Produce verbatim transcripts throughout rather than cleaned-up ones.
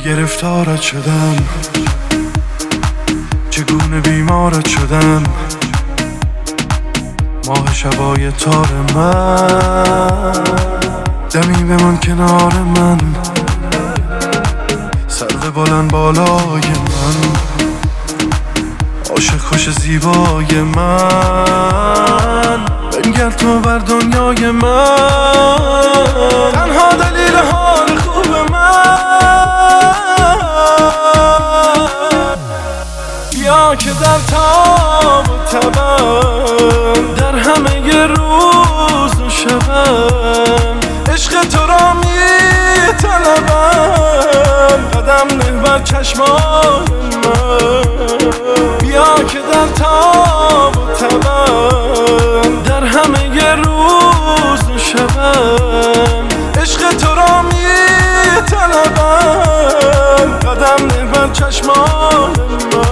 گرفتارت شدم، چگونه بیمارت شدم. ماه شبای تار من، دمی بمان کنار من، سرو بلند بالای من، عاشق خوش زیبای من. بنگر تو بر دنیای من، تنها دلیل حال خوب من. بیا که در تاب و تبم، در همه روز و شبم، عشق تو را می طلبم. قدم نه بر چشمان من، بیا که در تاب و تبم، در همه روز و شبم، عشق تو را می طلبم. قدم نه بر چشمان من.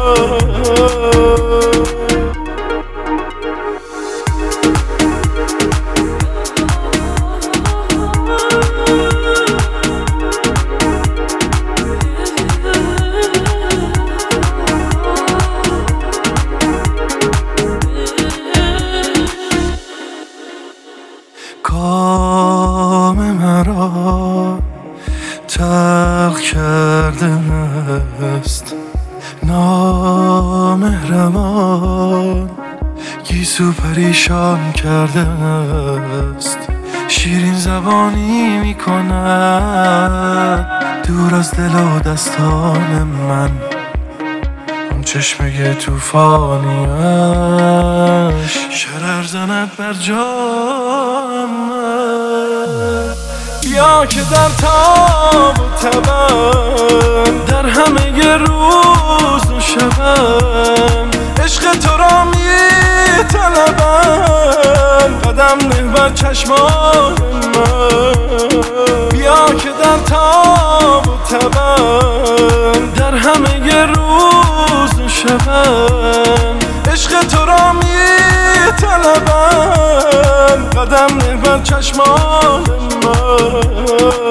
کام مرا تلخ کرده است، نامهربان گیسو پریشان کرده است. شیرین زبانی می کند دور از دل و دستان من، اون چشمه توفانیش شرر زند بر جان من. بیا که در تاب و تبم، در همه روز و شبم، عشق تو را می طلبم. قدم نه بر چشمان من، بیا که در تاب و تبم، در همه روز و شبم، عشق تو را می طلبم. قدم نه بر چشمان من.